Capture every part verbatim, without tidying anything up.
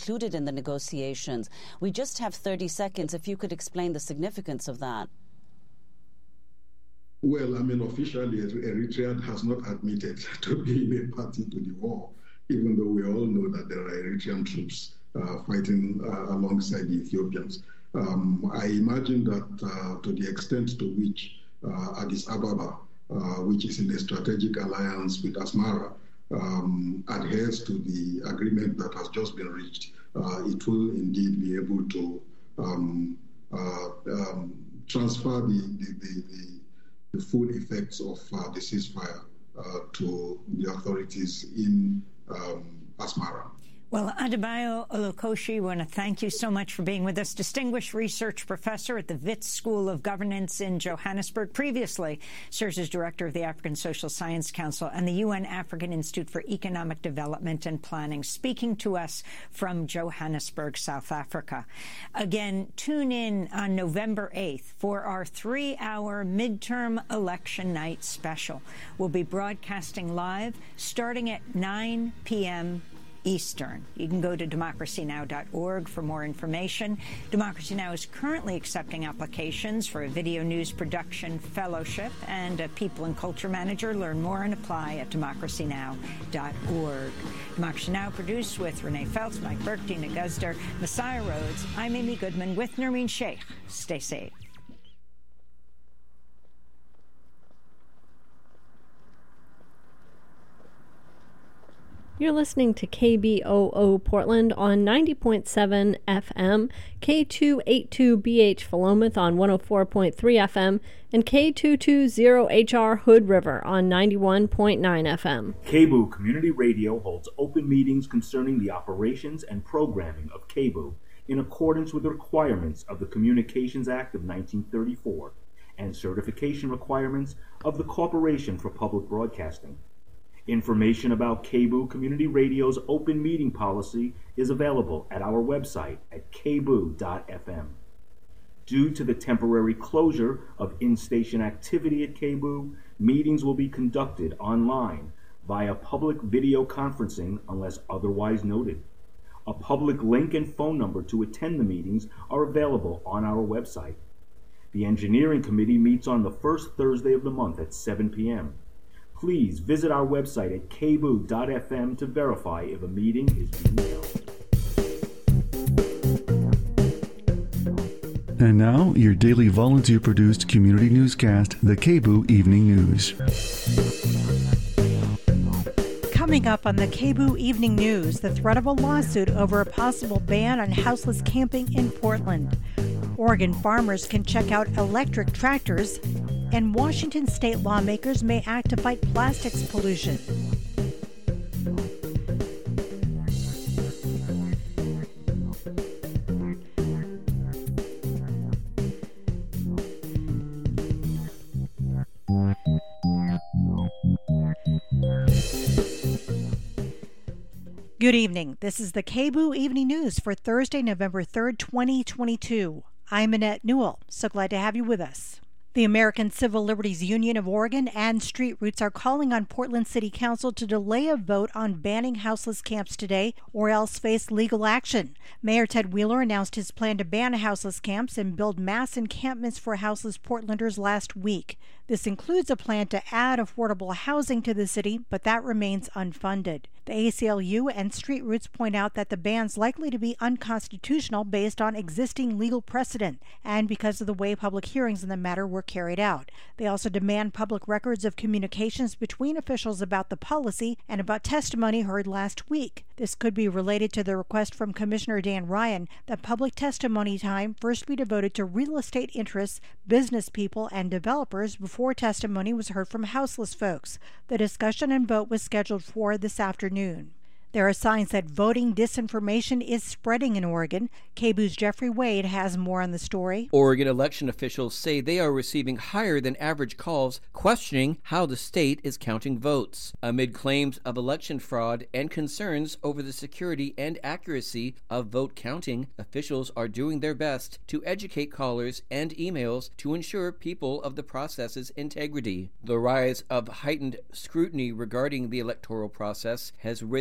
included in the negotiations. We just have thirty seconds. If you could explain the significance of that. Well, I mean, officially, Eritrea has not admitted to being a party to the war, even though we all know that there are Eritrean troops uh, fighting uh, alongside the Ethiopians. Um, I imagine that uh, to the extent to which uh, Addis Ababa, uh, which is in a strategic alliance with Asmara, um, adheres to the agreement that has just been reached, uh, it will indeed be able to um, uh, um, transfer the, the, the, the the full effects of uh, the ceasefire uh, to the authorities in um, Asmara. Well, Adebayo Olukoshi, we want to thank you so much for being with us. Distinguished research professor at the Wits School of Governance in Johannesburg. Previously serves as director of the African Social Science Council and the U N African Institute for Economic Development and Planning, speaking to us from Johannesburg, South Africa. Again, tune in on November eighth for our three-hour midterm election night special. We'll be broadcasting live starting at nine p.m. Eastern. You can go to democracy now dot org for more information. Democracy Now! Is currently accepting applications for a video news production fellowship and a people and culture manager. Learn more and apply at democracy now dot org. Democracy Now! Produced with Renee Feltz, Mike Burke, Dina Guzder, Messiah Rhodes. I'm Amy Goodman with Nermeen Sheikh. Stay safe. You're listening to K B O O Portland on ninety point seven F M, K two eighty-two B H Philomath on one oh four point three F M, and K two twenty H R Hood River on ninety-one point nine F M. K B O O Community Radio holds open meetings concerning the operations and programming of K B O O in accordance with the requirements of the Communications Act of nineteen thirty-four and certification requirements of the Corporation for Public Broadcasting. Information about K B O O Community Radio's open meeting policy is available at our website at k b o o dot f m. Due to the temporary closure of in-station activity at K B O O, meetings will be conducted online via public video conferencing unless otherwise noted. A public link and phone number to attend the meetings are available on our website. The Engineering Committee meets on the first Thursday of the month at seven p.m. Please visit our website at k b o o dot f m to verify if a meeting is being held. And now, your daily volunteer-produced community newscast, the K B O O Evening News. Coming up on the K B O O Evening News, the threat of a lawsuit over a possible ban on houseless camping in Portland. Oregon farmers can check out electric tractors, and Washington state lawmakers may act to fight plastics pollution. Good evening. This is the K B O O Evening News for Thursday, November third, twenty twenty-two. I'm Annette Newell. So glad to have you with us. The American Civil Liberties Union of Oregon and Street Roots are calling on Portland City Council to delay a vote on banning houseless camps today or else face legal action. Mayor Ted Wheeler announced his plan to ban houseless camps and build mass encampments for houseless Portlanders last week. This includes a plan to add affordable housing to the city, but that remains unfunded. The A C L U and Street Roots point out that the ban's likely to be unconstitutional based on existing legal precedent and because of the way public hearings in the matter were carried out. They also demand public records of communications between officials about the policy and about testimony heard last week. This could be related to the request from Commissioner Dan Ryan that public testimony time first be devoted to real estate interests, business people, and developers before testimony was heard from houseless folks. The discussion and vote was scheduled for this afternoon. There are signs that voting disinformation is spreading in Oregon. K B O O's Jeffrey Wade has more on the story. Oregon election officials say they are receiving higher than average calls questioning how the state is counting votes. Amid claims of election fraud and concerns over the security and accuracy of vote counting, officials are doing their best to educate callers and emails to ensure people of the process's integrity. The rise of heightened scrutiny regarding the electoral process has risen sharply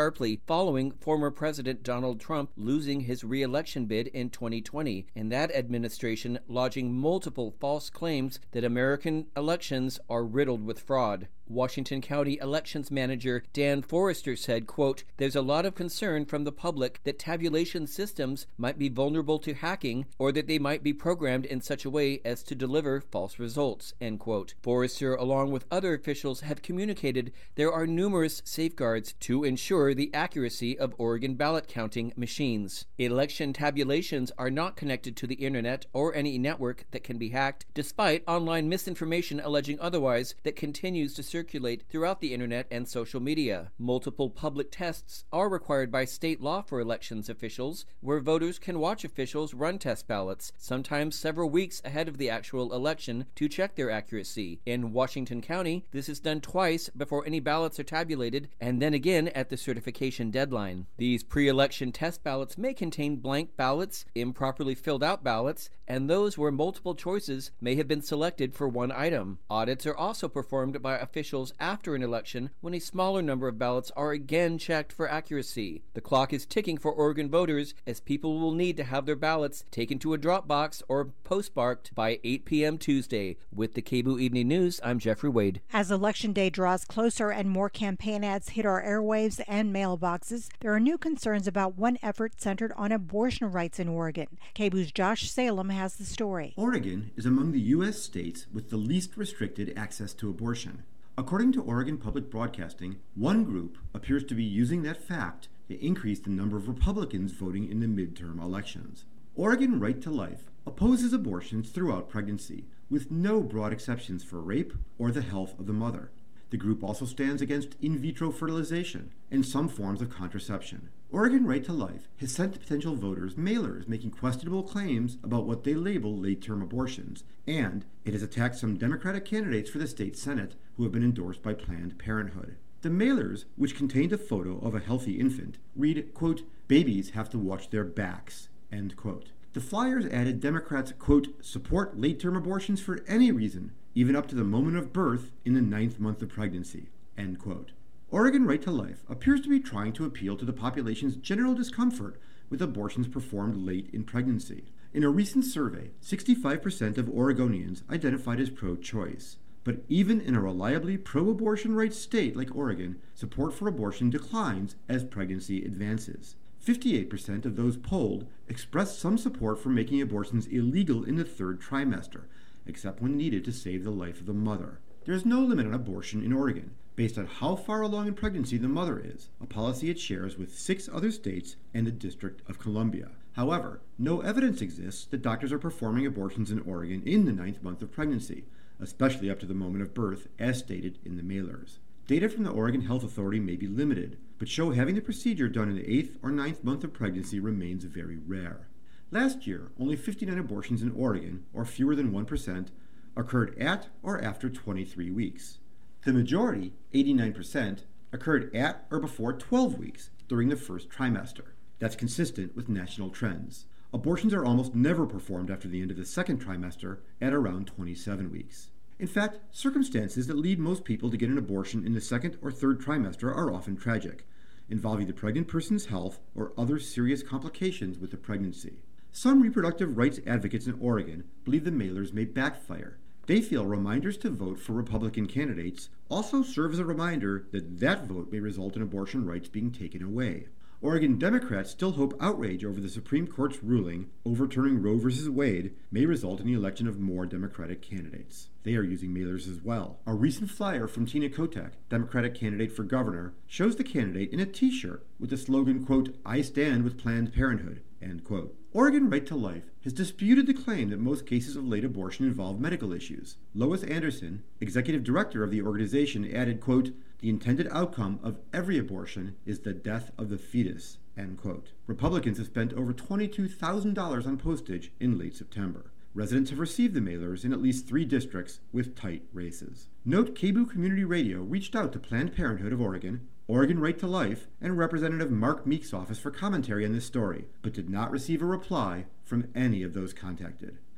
sharply following former President Donald Trump losing his re-election bid in twenty twenty, and that administration lodging multiple false claims that American elections are riddled with fraud. Washington County Elections Manager Dan Forrester said, quote, "There's a lot of concern from the public that tabulation systems might be vulnerable to hacking or that they might be programmed in such a way as to deliver false results," end quote. Forrester, along with other officials, have communicated there are numerous safeguards to ensure the accuracy of Oregon ballot counting machines. Election tabulations are not connected to the internet or any network that can be hacked, despite online misinformation alleging otherwise that continues to circulate throughout the internet and social media. Multiple public tests are required by state law for elections officials, where voters can watch officials run test ballots, sometimes several weeks ahead of the actual election, to check their accuracy. In Washington County, this is done twice before any ballots are tabulated, and then again at the certification deadline. These pre-election test ballots may contain blank ballots, improperly filled out ballots, and those where multiple choices may have been selected for one item. Audits are also performed by officials after an election when a smaller number of ballots are again checked for accuracy. The clock is ticking for Oregon voters, as people will need to have their ballots taken to a drop box or postmarked by eight p.m. Tuesday. With the K B O Evening News, I'm Jeffrey Wade. As Election Day draws closer and more campaign ads hit our airwaves and mailboxes, there are new concerns about one effort centered on abortion rights in Oregon. K B O's Josh Salem has the story. Oregon is among the U S states with the least restricted access to abortion. According to Oregon Public Broadcasting, one group appears to be using that fact to increase the number of Republicans voting in the midterm elections. Oregon Right to Life opposes abortions throughout pregnancy, with no broad exceptions for rape or the health of the mother. The group also stands against in vitro fertilization and some forms of contraception. Oregon Right to Life has sent to potential voters mailers making questionable claims about what they label late-term abortions, and it has attacked some Democratic candidates for the state Senate who have been endorsed by Planned Parenthood. The mailers, which contained a photo of a healthy infant, read, quote, "Babies have to watch their backs," end quote. The flyers added Democrats, quote, "support late-term abortions for any reason, even up to the moment of birth in the ninth month of pregnancy," end quote. Oregon Right to Life appears to be trying to appeal to the population's general discomfort with abortions performed late in pregnancy. In a recent survey, sixty-five percent of Oregonians identified as pro-choice. But even in a reliably pro-abortion rights state like Oregon, support for abortion declines as pregnancy advances. fifty-eight percent of those polled expressed some support for making abortions illegal in the third trimester, except when needed to save the life of the mother. There is no limit on abortion in Oregon, based on how far along in pregnancy the mother is, a policy it shares with six other states and the District of Columbia. However, no evidence exists that doctors are performing abortions in Oregon in the ninth month of pregnancy, especially up to the moment of birth, as stated in the mailers. Data from the Oregon Health Authority may be limited, but show having the procedure done in the eighth or ninth month of pregnancy remains very rare. Last year, only fifty-nine abortions in Oregon, or fewer than one percent, occurred at or after twenty-three weeks. The majority, eighty-nine percent, occurred at or before twelve weeks during the first trimester. That's consistent with national trends. Abortions are almost never performed after the end of the second trimester at around twenty-seven weeks. In fact, circumstances that lead most people to get an abortion in the second or third trimester are often tragic, involving the pregnant person's health or other serious complications with the pregnancy. Some reproductive rights advocates in Oregon believe the mailers may backfire. They feel reminders to vote for Republican candidates also serve as a reminder that that vote may result in abortion rights being taken away. Oregon Democrats still hope outrage over the Supreme Court's ruling overturning Roe v. Wade may result in the election of more Democratic candidates. They are using mailers as well. A recent flyer from Tina Kotek, Democratic candidate for governor, shows the candidate in a t-shirt with the slogan, quote, "I stand with Planned Parenthood," end quote. Oregon Right to Life has disputed the claim that most cases of late abortion involve medical issues. Lois Anderson, executive director of the organization, added, quote, "The intended outcome of every abortion is the death of the fetus," end quote. Republicans have spent over twenty-two thousand dollars on postage in late September. Residents have received the mailers in at least three districts with tight races. Note K B O Community Radio reached out to Planned Parenthood of Oregon, Oregon Right to Life, and Representative Mark Meek's office for commentary on this story, but did not receive a reply from any of those contacted.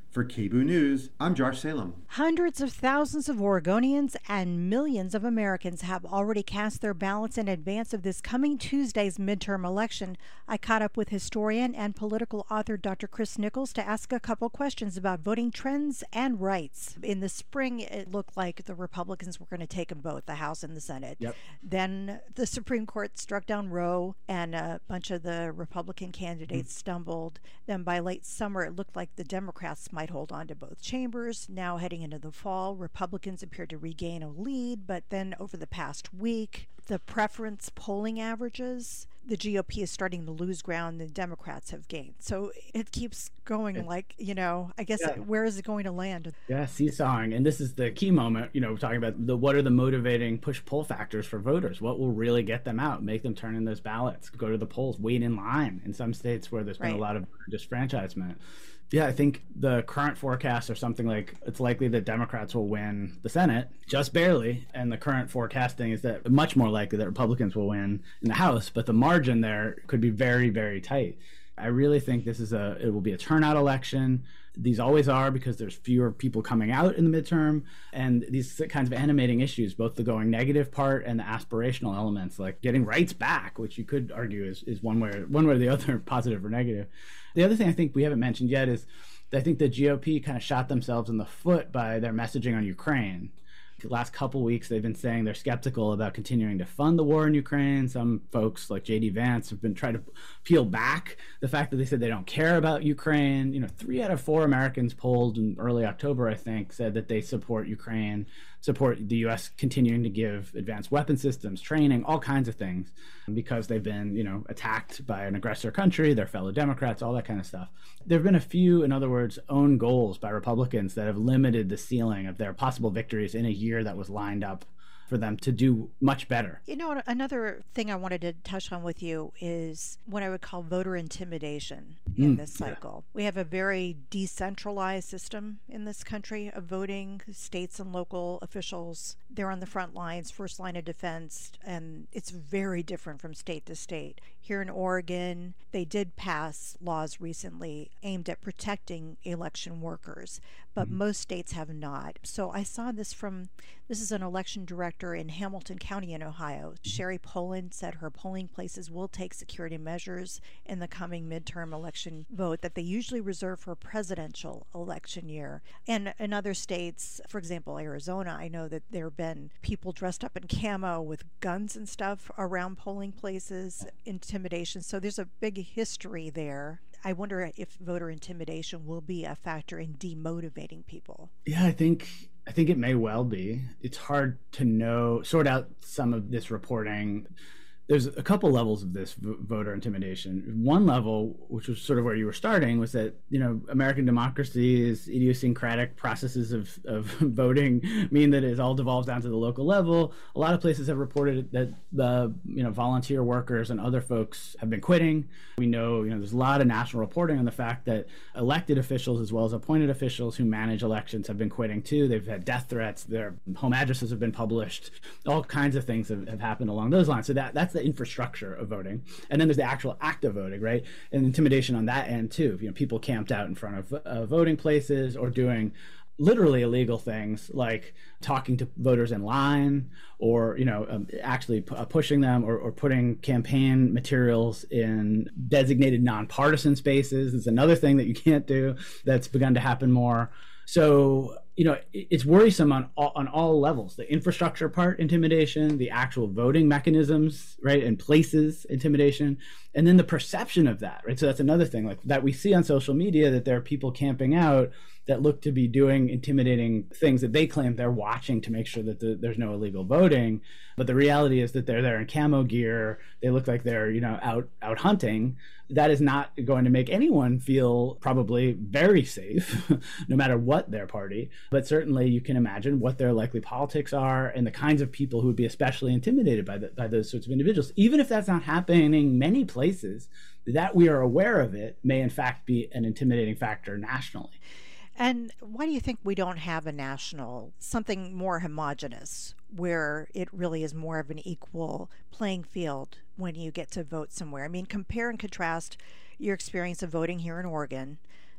For K B O O News, I'm Josh Salem. Hundreds of thousands of Oregonians and millions of Americans have already cast their ballots in advance of this coming Tuesday's midterm election. I caught up with historian and political author Doctor Chris Nichols to ask a couple questions about voting trends and rights. In the spring, it looked like the Republicans were going to take them both, the House and the Senate. Yep. Then the Supreme Court struck down Roe, and a bunch of the Republican candidates mm. stumbled. Then by late summer, it looked like the Democrats might hold on to both chambers. Now heading into the fall, Republicans appear to regain a lead, but then over the past week, the preference polling averages, the G O P is starting to lose ground, the Democrats have gained. So it keeps going it, like, you know, I guess, yeah. where is it going to land? Yeah, seesawing. And this is the key moment, you know, we're talking about the what are the motivating push-pull factors for voters? What will really get them out, make them turn in those ballots, go to the polls, wait in line in some states where there's been right. a lot of disfranchisement. Yeah, I think the current forecasts are something like it's likely that Democrats will win the Senate, just barely, and the current forecasting is that much more likely that Republicans will win in the House, but the margin there could be very, very tight. I really think this is a, it will be a turnout election. These always are because there's fewer people coming out in the midterm, and these kinds of animating issues, both the going negative part and the aspirational elements, like getting rights back, which you could argue is, is one way, one way or the other, positive or negative. The other thing I think we haven't mentioned yet is I think the G O P kind of shot themselves in the foot by their messaging on Ukraine. The last couple weeks, they've been saying they're skeptical about continuing to fund the war in Ukraine. Some folks like J D Vance have been trying to peel back the fact that they said they don't care about Ukraine. You know, three out of four Americans polled in early October, I think, said that they support Ukraine, support the U S continuing to give advanced weapon systems, training, all kinds of things, because they've been, you know, attacked by an aggressor country, their fellow Democrats, all that kind of stuff. There have been a few, in other words, own goals by Republicans that have limited the ceiling of their possible victories in a year that was lined up for them to do much better. You know, another thing I wanted to touch on with you is what I would call voter intimidation in mm, this cycle. Yeah. We have a very decentralized system in this country of voting. States and local officials, they're on the front lines, first line of defense, and it's very different from state to state. Here in Oregon, they did pass laws recently aimed at protecting election workers, but mm-hmm. most states have not. So I saw this from, this is an election director in Hamilton County in Ohio. Sherry Poland said her polling places will take security measures in the coming midterm election vote that they usually reserve for a presidential election year. And in other states, for example, Arizona, I know that there have been people dressed up in camo with guns and stuff around polling places, intimidation. So there's a big history there. I wonder if voter intimidation will be a factor in demotivating people. Yeah, I think I think it may well be. It's hard to know, sort out some of this reporting. There's a couple levels of this v- voter intimidation. One level, which was sort of where you were starting, was that, you know, American democracy is idiosyncratic processes of, of voting mean that it all devolves down to the local level. A lot of places have reported that the, you know, volunteer workers and other folks have been quitting. We know, you know, there's a lot of national reporting on the fact that elected officials as well as appointed officials who manage elections have been quitting too. They've had death threats. Their home addresses have been published. All kinds of things have, have happened along those lines. So that that's the infrastructure of voting. And then there's the actual act of voting, right? And intimidation on that end too. You know, people camped out in front of uh, voting places or doing literally illegal things like talking to voters in line or, you know, um, actually p- uh, pushing them or, or putting campaign materials in designated nonpartisan spaces. It's another thing that you can't do that's begun to happen more. So, you know, it's worrisome on all, on all levels. The infrastructure part, intimidation, the actual voting mechanisms, right, and places, intimidation, and then the perception of that, right? So that's another thing, like that we see on social media, that there are people camping out that look to be doing intimidating things that they claim they're watching to make sure that the, there's no illegal voting. But the reality is that they're there in camo gear. They look like they're, you know, out out hunting. That is not going to make anyone feel probably very safe, no matter what their party. But certainly you can imagine what their likely politics are and the kinds of people who would be especially intimidated by, the, by those sorts of individuals. Even if that's not happening many places, that we are aware of it may in fact be an intimidating factor nationally. And why do you think we don't have a national, something more homogenous, where it really is more of an equal playing field when you get to vote somewhere? I mean, compare and contrast your experience of voting here in Oregon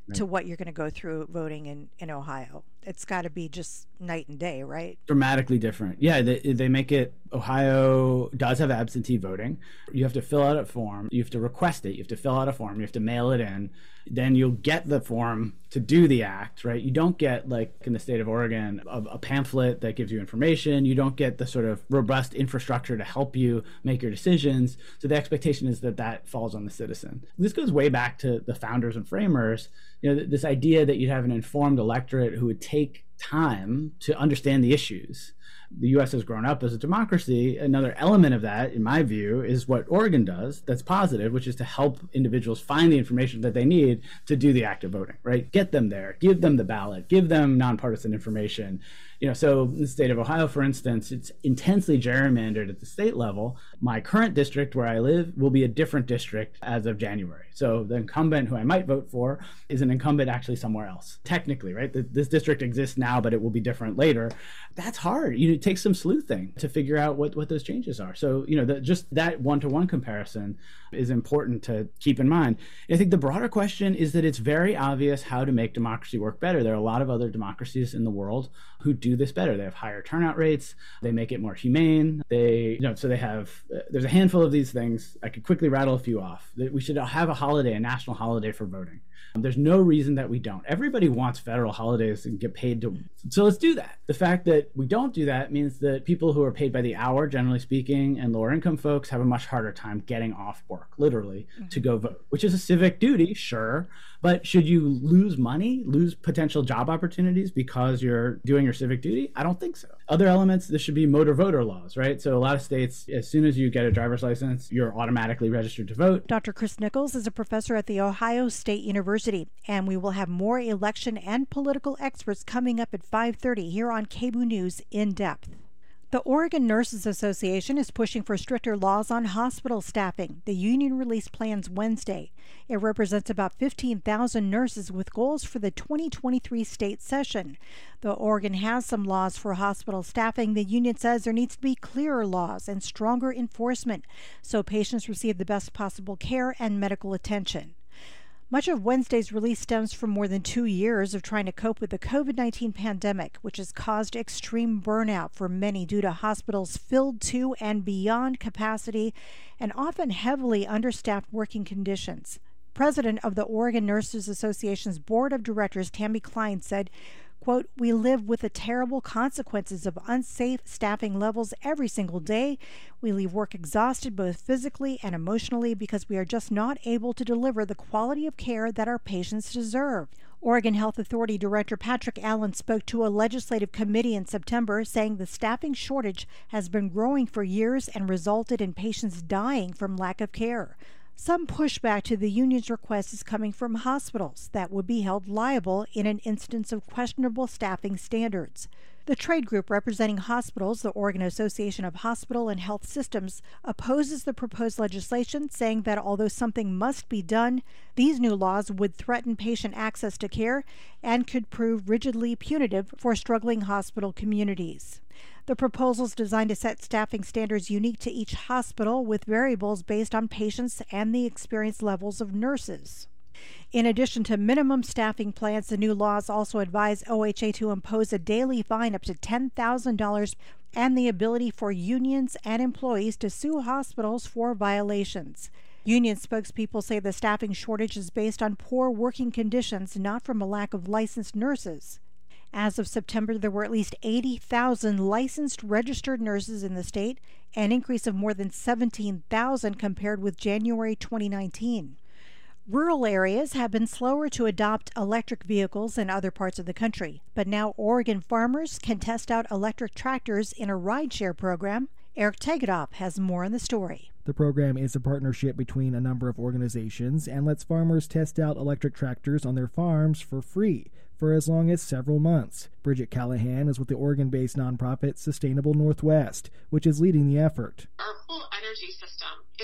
Right. to what you're going to go through voting in, in Ohio. It's got to be just night and day, right? Dramatically different. Yeah, they, they make it, Ohio does have absentee voting. You have to fill out a form. You have to request it. You have to fill out a form. You have to mail it in. Then you'll get the form to do the act, right? You don't get, like in the state of Oregon, a, a pamphlet that gives you information. You don't get the sort of robust infrastructure to help you make your decisions. So the expectation is that that falls on the citizen. This goes way back to the founders and framers. You know, this idea that you'd have an informed electorate who would take time to understand the issues. The U S has grown up as a democracy. Another element of that, in my view, is what Oregon does that's positive, which is to help individuals find the information that they need to do the act of voting, right? Get them there, give them the ballot, give them nonpartisan information. You know, so in the state of Ohio, for instance, it's intensely gerrymandered at the state level. My current district where I live will be a different district as of January. So the incumbent who I might vote for is an incumbent actually somewhere else, technically, right? This district exists now, but it will be different later. That's hard. You know, it takes some sleuthing to figure out what, what those changes are. So, you know, the, just that one-to-one comparison is important to keep in mind. I think the broader question is that it's very obvious how to make democracy work better. There are a lot of other democracies in the world who do this better. They have higher turnout rates. They make it more humane. They, you know, so they have, uh, there's a handful of these things. I could quickly rattle a few off. We should have a holiday, a national holiday for voting. There's no reason that we don't. Everybody wants federal holidays and get paid to, so let's do that. The fact that we don't do that means that people who are paid by the hour, generally speaking, and lower income folks have a much harder time getting off work, literally, mm-hmm. to go vote, which is a civic duty, sure. But should you lose money, lose potential job opportunities because you're doing your civic duty? I don't think so. Other elements, this should be motor voter laws, right? So a lot of states, as soon as you get a driver's license, you're automatically registered to vote. Doctor Chris Nichols is a professor at The Ohio State University, and we will have more election and political experts coming up at five thirty here on K B O O News In Depth. The Oregon Nurses Association is pushing for stricter laws on hospital staffing. The union released plans Wednesday. It represents about fifteen thousand nurses with goals for the twenty twenty-three state session. Though Oregon has some laws for hospital staffing, the union says there needs to be clearer laws and stronger enforcement so patients receive the best possible care and medical attention. Much of Wednesday's release stems from more than two years of trying to cope with the COVID nineteen pandemic, which has caused extreme burnout for many due to hospitals filled to and beyond capacity and often heavily understaffed working conditions. President of the Oregon Nurses Association's Board of Directors, Tammy Klein, said, quote, "We live with the terrible consequences of unsafe staffing levels every single day. We leave work exhausted both physically and emotionally because we are just not able to deliver the quality of care that our patients deserve." Oregon Health Authority Director Patrick Allen spoke to a legislative committee in September, saying the staffing shortage has been growing for years and resulted in patients dying from lack of care. Some pushback to the union's request is coming from hospitals that would be held liable in an instance of questionable staffing standards. The trade group representing hospitals, the Oregon Association of Hospital and Health Systems, opposes the proposed legislation, saying that although something must be done, these new laws would threaten patient access to care and could prove rigidly punitive for struggling hospital communities. The proposal is designed to set staffing standards unique to each hospital with variables based on patients and the experience levels of nurses. In addition to minimum staffing plans, the new laws also advise O H A to impose a daily fine up to ten thousand dollars and the ability for unions and employees to sue hospitals for violations. Union spokespeople say the staffing shortage is based on poor working conditions, not from a lack of licensed nurses. As of September, there were at least eighty thousand licensed registered nurses in the state, an increase of more than seventeen thousand compared with January twenty nineteen. Rural areas have been slower to adopt electric vehicles than other parts of the country, but now Oregon farmers can test out electric tractors in a rideshare program. Eric Tegedoff has more on the story. The program is a partnership between a number of organizations and lets farmers test out electric tractors on their farms for free for as long as several months. Bridget Callahan is with the Oregon-based nonprofit Sustainable Northwest, which is leading the effort. Our whole energy system is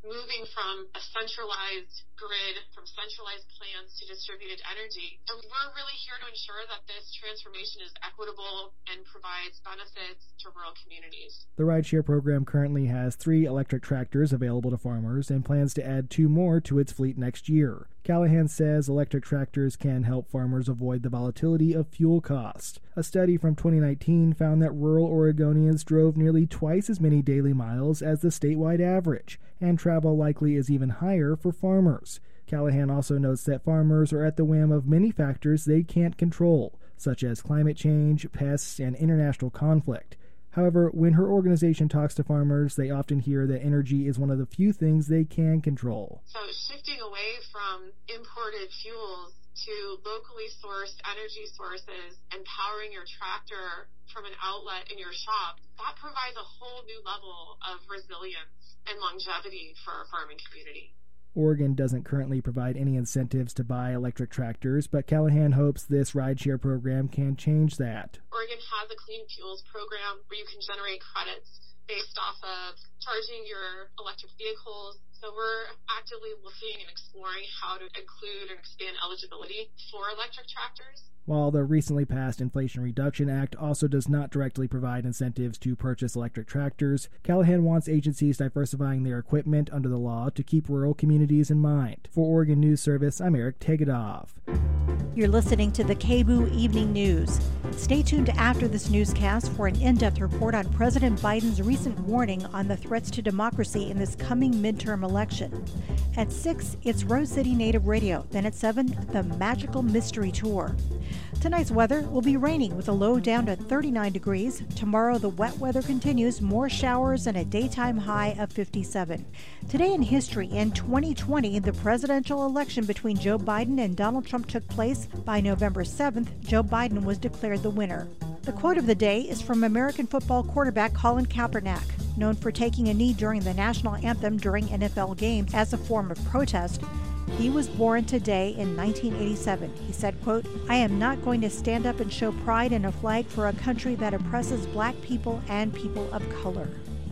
moving from a centralized grid, from centralized plants to distributed energy. And we're really here to ensure that this transformation is equitable and provides benefits to rural communities. The rideshare program currently has three electric tractors available to farmers and plans to add two more to its fleet next year. Callahan says electric tractors can help farmers avoid the volatility of fuel costs. A study from twenty nineteen found that rural Oregonians drove nearly twice as many daily miles as the statewide average, and travel likely is even higher for farmers. Callahan also notes that farmers are at the whim of many factors they can't control, such as climate change, pests, and international conflict. However, when her organization talks to farmers, they often hear that energy is one of the few things they can control. So shifting away from imported fuels to locally sourced energy sources and powering your tractor from an outlet in your shop, that provides a whole new level of resilience and longevity for our farming community. Oregon doesn't currently provide any incentives to buy electric tractors, but Callahan hopes this rideshare program can change that. Oregon has a clean fuels program where you can generate credits based off of charging your electric vehicles. So we're actively looking and exploring how to include and expand eligibility for electric tractors. While the recently passed Inflation Reduction Act also does not directly provide incentives to purchase electric tractors, Callahan wants agencies diversifying their equipment under the law to keep rural communities in mind. For Oregon News Service, I'm Eric Tegedoff. You're listening to the K B O Evening News. Stay tuned after this newscast for an in-depth report on President Biden's recent warning on the threats to democracy in this coming midterm election. At six, it's Rose City Native Radio. Then at seven, the Magical Mystery Tour. Tonight's weather will be raining with a low down to thirty-nine degrees. Tomorrow, the wet weather continues, more showers and a daytime high of fifty-seven. Today in history, in twenty twenty, the presidential election between Joe Biden and Donald Trump took place. By November seventh, Joe Biden was declared the winner. The quote of the day is from American football quarterback Colin Kaepernick, known for taking a knee during the national anthem during N F L games as a form of protest. He was born today in nineteen eighty-seven. He said, quote, "I am not going to stand up and show pride in a flag for a country that oppresses black people and people of color."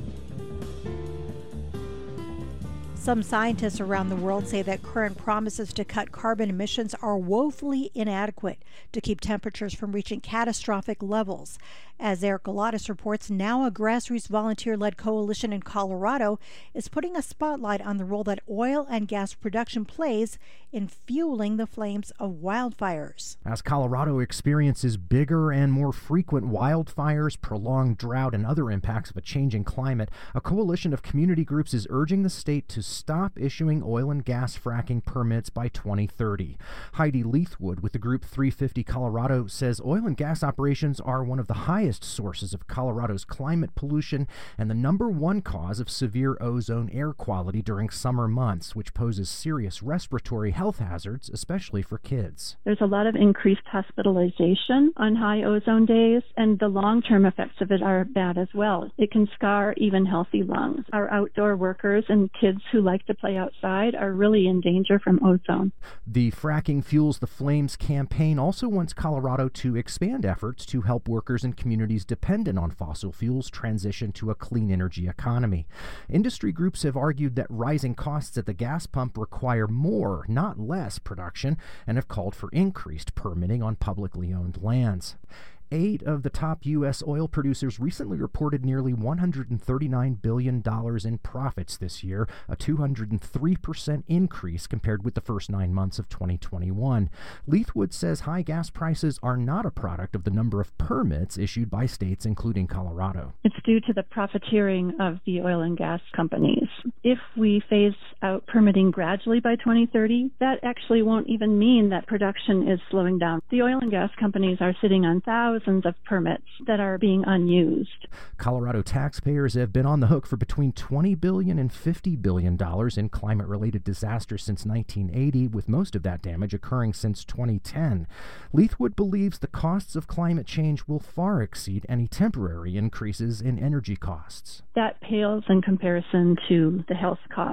Some scientists around the world say that current promises to cut carbon emissions are woefully inadequate to keep temperatures from reaching catastrophic levels. As Eric Galatas reports, now a grassroots volunteer-led coalition in Colorado is putting a spotlight on the role that oil and gas production plays in fueling the flames of wildfires. As Colorado experiences bigger and more frequent wildfires, prolonged drought, and other impacts of a changing climate, a coalition of community groups is urging the state to stop issuing oil and gas fracking permits by twenty thirty. Heidi Leithwood with the group three fifty Colorado says oil and gas operations are one of the highest sources of Colorado's climate pollution and the number one cause of severe ozone air quality during summer months, which poses serious respiratory health hazards, especially for kids. There's a lot of increased hospitalization on high ozone days, and the long-term effects of it are bad as well. It can scar even healthy lungs. Our outdoor workers and kids who like to play outside are really in danger from ozone. The Fracking Fuels the Flames campaign also wants Colorado to expand efforts to help workers and communities dependent on fossil fuels transition to a clean energy economy. Industry groups have argued that rising costs at the gas pump require more, not less, production, and have called for increased permitting on publicly owned lands. Eight of the top U S oil producers recently reported nearly one hundred thirty-nine billion dollars in profits this year, a two hundred three percent increase compared with the first nine months of twenty twenty-one. Leithwood says high gas prices are not a product of the number of permits issued by states, including Colorado. It's due to the profiteering of the oil and gas companies. If we phase out permitting gradually by twenty thirty, that actually won't even mean that production is slowing down. The oil and gas companies are sitting on thousands of permits that are being unused. Colorado taxpayers have been on the hook for between twenty billion dollars and fifty billion dollars in climate-related disasters since nineteen eighty, with most of that damage occurring since twenty ten. Leithwood believes the costs of climate change will far exceed any temporary increases in energy costs. That pales in comparison to the health costs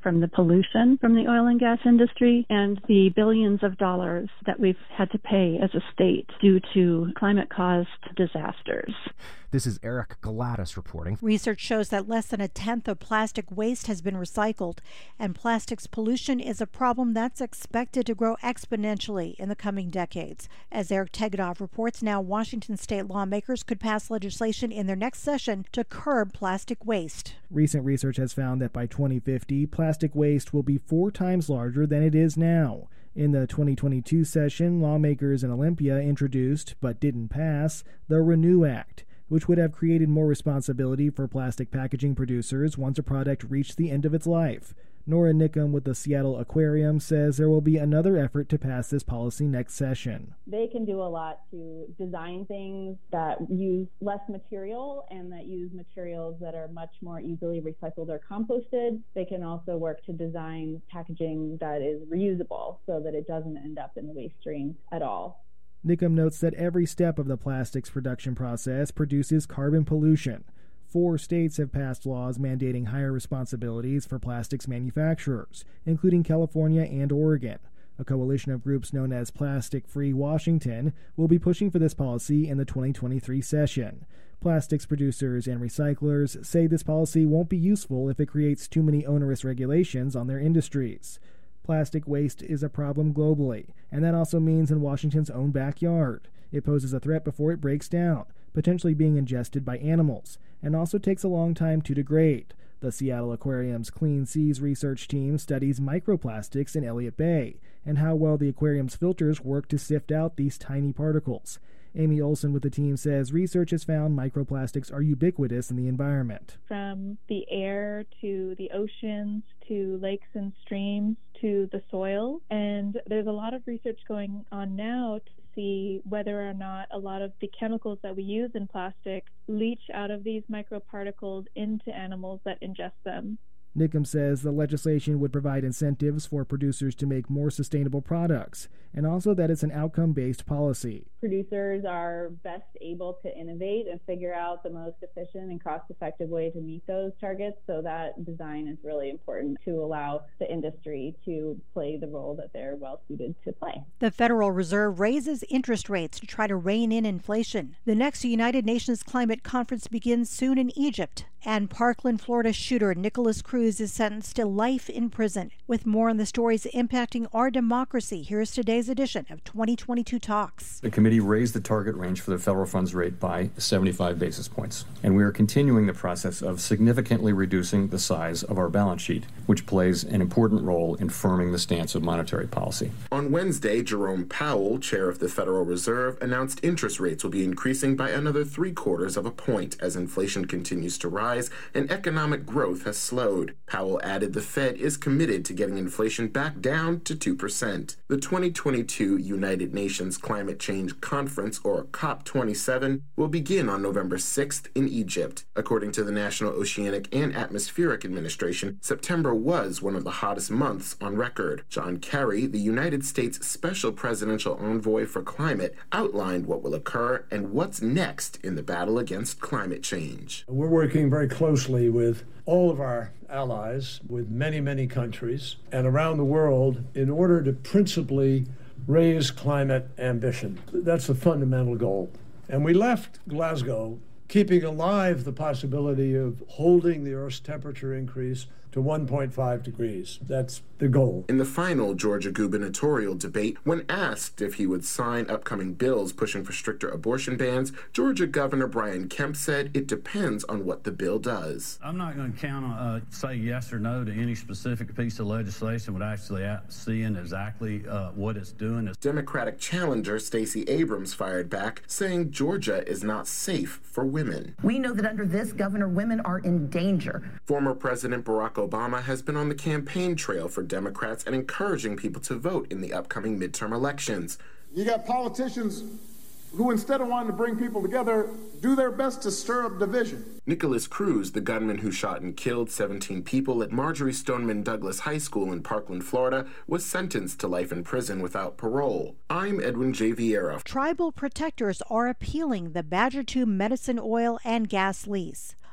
from the pollution from the oil and gas industry and the billions of dollars that we've had to pay as a state due to climate-caused disasters. This is Eric Galatis reporting. Research shows that less than a tenth of plastic waste has been recycled, and plastics pollution is a problem that's expected to grow exponentially in the coming decades. As Eric Tegetthoff reports, now Washington state lawmakers could pass legislation in their next session to curb plastic waste. Recent research has found that by twenty fifty, plastic waste will be four times larger than it is now. In the twenty twenty-two session, lawmakers in Olympia introduced, but didn't pass, the ReNew Act, which would have created more responsibility for plastic packaging producers once a product reached the end of its life. Nora Nickum with the Seattle Aquarium says there will be another effort to pass this policy next session. They can do a lot to design things that use less material and that use materials that are much more easily recycled or composted. They can also work to design packaging that is reusable so that it doesn't end up in the waste stream at all. Nickum notes that every step of the plastics production process produces carbon pollution. Four states have passed laws mandating higher responsibilities for plastics manufacturers, including California and Oregon. A coalition of groups known as Plastic Free Washington will be pushing for this policy in the twenty twenty-three session. Plastics producers and recyclers say this policy won't be useful if it creates too many onerous regulations on their industries. Plastic waste is a problem globally, and that also means in Washington's own backyard. It poses a threat before it breaks down, potentially being ingested by animals, and also takes a long time to degrade. The Seattle Aquarium's Clean Seas research team studies microplastics in Elliott Bay and how well the aquarium's filters work to sift out these tiny particles. Amy Olson with the team says research has found microplastics are ubiquitous in the environment. From the air to the oceans to lakes and streams to the soil. And there's a lot of research going on now to see whether or not a lot of the chemicals that we use in plastic leach out of these microparticles into animals that ingest them. Nickum says the legislation would provide incentives for producers to make more sustainable products, and also that it's an outcome-based policy. Producers are best able to innovate and figure out the most efficient and cost-effective way to meet those targets, so that design is really important to allow the industry to play the role that they're well-suited to play. The Federal Reserve raises interest rates to try to rein in inflation. The next United Nations Climate Conference begins soon in Egypt, and Parkland, Florida shooter Nikolas Cruz is sentenced to life in prison. With more on the stories impacting our democracy, here's today's edition of twenty twenty-two Talks. The committee raised the target range for the federal funds rate by seventy-five basis points, and we are continuing the process of significantly reducing the size of our balance sheet, which plays an important role in firming the stance of monetary policy. On Wednesday, Jerome Powell, chair of the Federal Reserve, announced interest rates will be increasing by another three quarters of a point as inflation continues to rise and economic growth has slowed. Powell added the Fed is committed to getting inflation back down to two percent. The twenty twenty-two United Nations Climate Change Conference, or COP twenty-seven, will begin on November sixth in Egypt. According to the National Oceanic and Atmospheric Administration, September was one of the hottest months on record. John Kerry, the United States Special Presidential Envoy for Climate, outlined what will occur and what's next in the battle against climate change. We're working very closely with all of our allies, with many, many countries, and around the world in order to principally raise climate ambition. That's a fundamental goal. And we left Glasgow keeping alive the possibility of holding the Earth's temperature increase to one point five degrees. That's the goal. In the final Georgia gubernatorial debate, when asked if he would sign upcoming bills pushing for stricter abortion bans, Georgia Governor Brian Kemp said it depends on what the bill does. I'm not going to count on, uh, say yes or no to any specific piece of legislation without actually seeing exactly uh, what it's doing. Democratic challenger Stacey Abrams fired back, saying Georgia is not safe for women. We know that under this governor, women are in danger. Former President Barack Obama has been on the campaign trail for Democrats and encouraging people to vote in the upcoming midterm elections. You got politicians who, instead of wanting to bring people together, do their best to stir up division. Nikolas Cruz, the gunman who shot and killed seventeen people at Marjory Stoneman Douglas High School in Parkland, Florida, was sentenced to life in prison without parole. I'm Edwin J. Vieira. Tribal protectors are appealing the Badger two medicine oil and gas lease.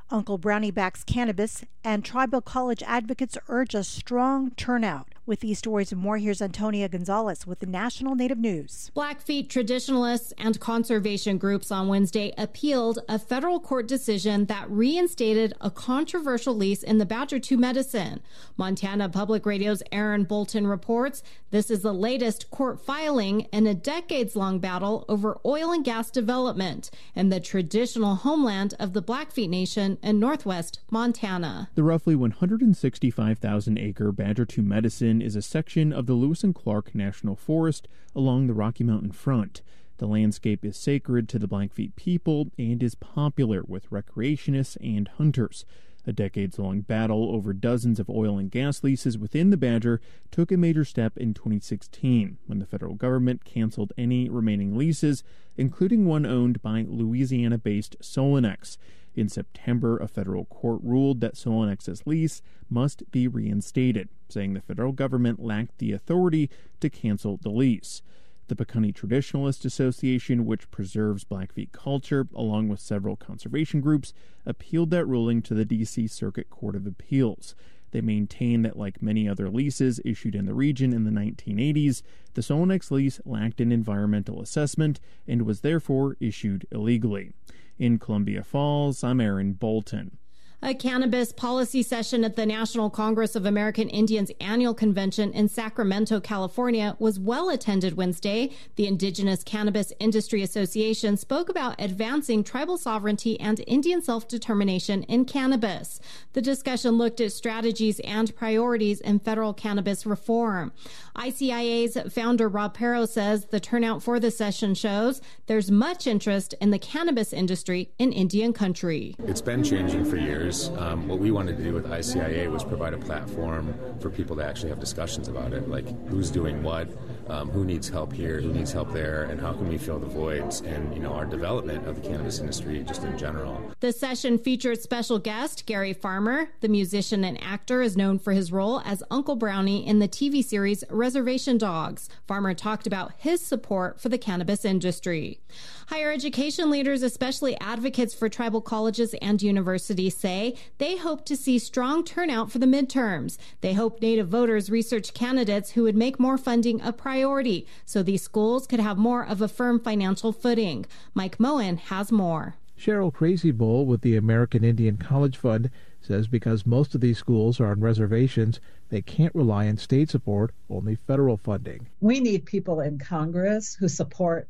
Uncle Brownie backs cannabis, and tribal college advocates urge a strong turnout. With these stories and more, here's Antonia Gonzalez with the National Native News. Blackfeet traditionalists and conservation groups on Wednesday appealed a federal court decision that reinstated a controversial lease in the Badger two Medicine. Montana Public Radio's Aaron Bolton reports this is the latest court filing in a decades-long battle over oil and gas development in the traditional homeland of the Blackfeet Nation in northwest Montana. The roughly one hundred sixty-five thousand acre Badger two Medicine is a section of the Lewis and Clark National Forest along the Rocky Mountain front. The landscape is sacred to the Blackfeet people and is popular with recreationists and hunters. A decades-long battle over dozens of oil and gas leases within the Badger took a major step in twenty sixteen when the federal government canceled any remaining leases, including one owned by Louisiana-based Solanex. In September, a federal court ruled that Solanex's lease must be reinstated, saying the federal government lacked the authority to cancel the lease. The Piikani Traditionalist Association, which preserves Blackfeet culture, along with several conservation groups, appealed that ruling to the D C Circuit Court of Appeals. They maintain that, like many other leases issued in the region in the nineteen eighties, the Solanex lease lacked an environmental assessment and was therefore issued illegally. In Columbia Falls, I'm Aaron Bolton. A cannabis policy session at the National Congress of American Indians annual convention in Sacramento, California, was well attended Wednesday. The Indigenous Cannabis Industry Association spoke about advancing tribal sovereignty and Indian self-determination in cannabis. The discussion looked at strategies and priorities in federal cannabis reform. I C I A's founder Rob Perro says the turnout for the session shows there's much interest in the cannabis industry in Indian country. It's been changing for years. Um, what we wanted to do with I C I A was provide a platform for people to actually have discussions about it, like who's doing what, um, who needs help here, who needs help there, and how can we fill the voids and, you know, our development of the cannabis industry just in general. The session featured special guest Gary Farmer. The musician and actor is known for his role as Uncle Brownie in the T V series Reservation Dogs. Farmer talked about his support for the cannabis industry. Higher education leaders, especially advocates for tribal colleges and universities, say they hope to see strong turnout for the midterms. They hope Native voters research candidates who would make more funding a priority so these schools could have more of a firm financial footing. Mike Moen has more. Cheryl Crazy Bull with the American Indian College Fund says because most of these schools are on reservations, they can't rely on state support, only federal funding. We need people in Congress who support